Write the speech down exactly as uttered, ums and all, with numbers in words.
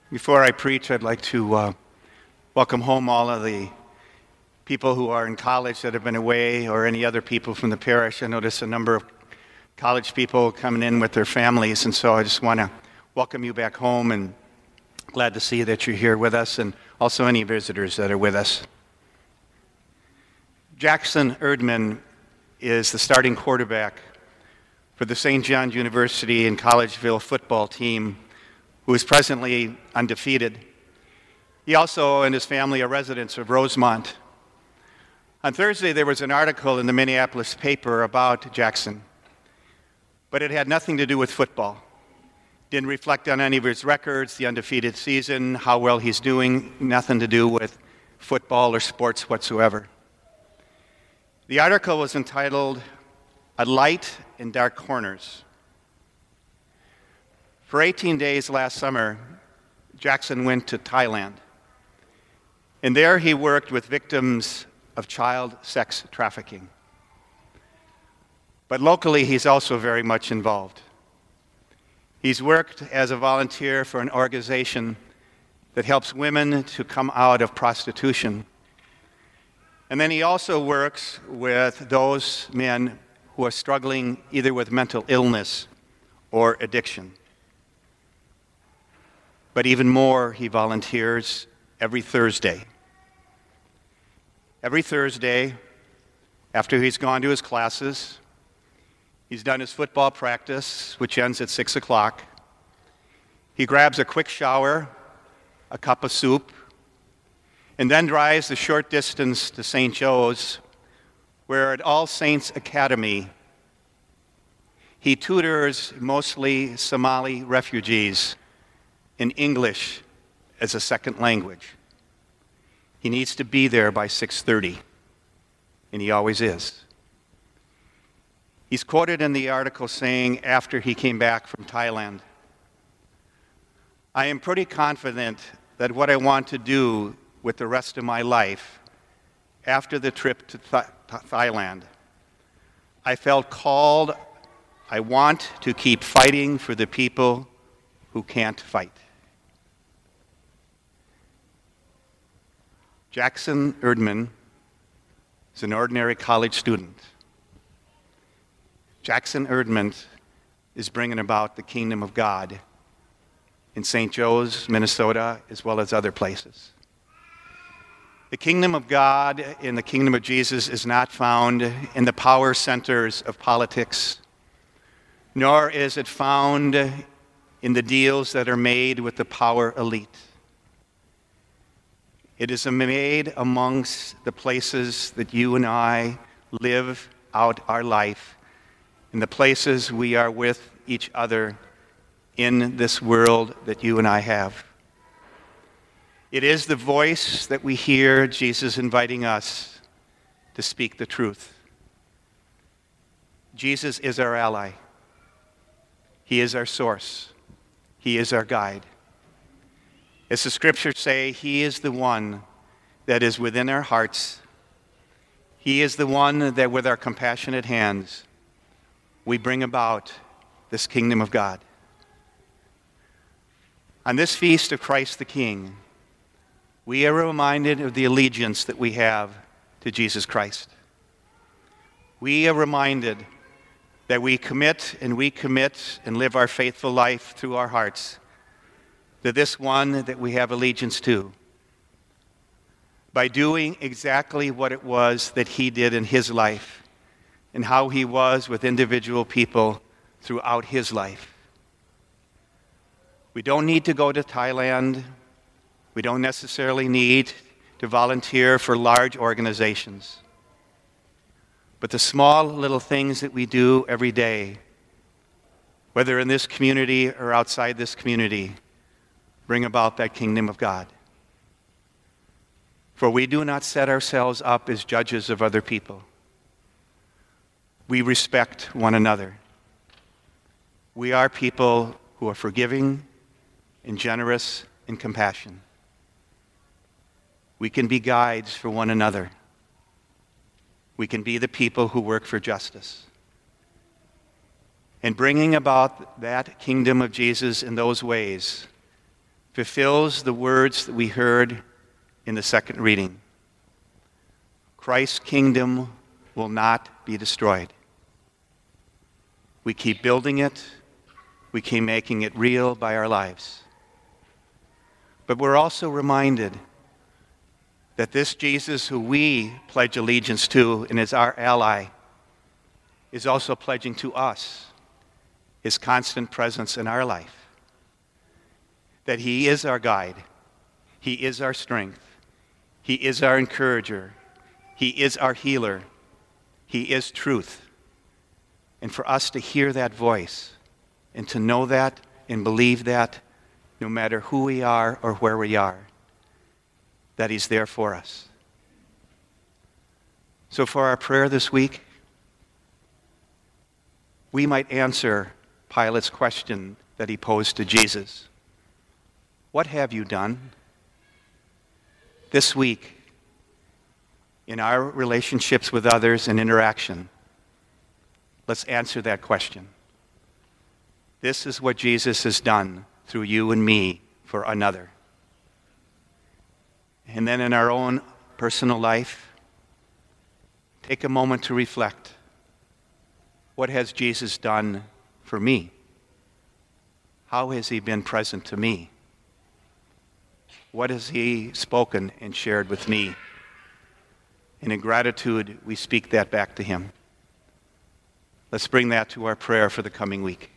Before I preach, I'd like to uh, welcome home all of the people who are in college that have been away, or any other people from the parish. I notice a number of college people coming in with their families, and so I just want to welcome you back home, and glad to see that you're here with us, and also any visitors that are with us. Jackson Erdman is the starting quarterback for the Saint John's University and Collegeville football team, who is presently undefeated. He also and his family are residents of Rosemont. On Thursday, there was an article in the Minneapolis paper about Jackson, but it had nothing to do with football. Didn't reflect on any of his records, the undefeated season, how well he's doing, nothing to do with football or sports whatsoever. The article was entitled, "A Light in Dark Corners." For eighteen days last summer, Jackson went to Thailand, and there he worked with victims of child sex trafficking. But locally, he's also very much involved. He's worked as a volunteer for an organization that helps women to come out of prostitution. And then he also works with those men who are struggling either with mental illness or addiction. But even more, he volunteers every Thursday. Every Thursday, after he's gone to his classes, he's done his football practice, which ends at six o'clock. He grabs a quick shower, a cup of soup, and then drives the short distance to Saint Joe's, where at All Saints Academy, he tutors mostly Somali refugees in English as a second language. He needs to be there by six thirty, and he always is. He's quoted in the article saying, after he came back from Thailand, "I am pretty confident that what I want to do with the rest of my life after the trip to Th- Thailand, I felt called, I want to keep fighting for the people who can't fight." Jackson Erdman is an ordinary college student. Jackson Erdman is bringing about the kingdom of God in Saint Joe's, Minnesota, as well as other places. The kingdom of God and the kingdom of Jesus is not found in the power centers of politics, nor is it found in the deals that are made with the power elite. It is made amongst the places that you and I live out our life, in the places we are with each other in this world that you and I have. It is the voice that we hear Jesus inviting us to speak the truth. Jesus is our ally. He is our source. He is our guide. As the scriptures say, he is the one that is within our hearts. He is the one that with our compassionate hands, we bring about this kingdom of God. On this feast of Christ the King, we are reminded of the allegiance that we have to Jesus Christ. We are reminded that we commit and we commit and live our faithful life through our hearts to this one that we have allegiance to, by doing exactly what it was that he did in his life and how he was with individual people throughout his life. We don't need to go to Thailand. We don't necessarily need to volunteer for large organizations. But the small little things that we do every day, whether in this community or outside this community, bring about that kingdom of God. For we do not set ourselves up as judges of other people. We respect one another. We are people who are forgiving and generous and compassionate. We can be guides for one another. We can be the people who work for justice. And bringing about that kingdom of Jesus in those ways fulfills the words that we heard in the second reading. Christ's kingdom will not be destroyed. We keep building it. We keep making it real by our lives. But we're also reminded that this Jesus who we pledge allegiance to and is our ally is also pledging to us his constant presence in our life. That he is our guide. He is our strength. He is our encourager. He is our healer. He is truth. And for us to hear that voice and to know that and believe that no matter who we are or where we are, that he's there for us. So for our prayer this week, we might answer Pilate's question that he posed to Jesus. What have you done? This week, in our relationships with others and interaction, let's answer that question. This is what Jesus has done through you and me for another. And then in our own personal life, take a moment to reflect. What has Jesus done for me? How has he been present to me? What has he spoken and shared with me? And in gratitude, we speak that back to him. Let's bring that to our prayer for the coming week.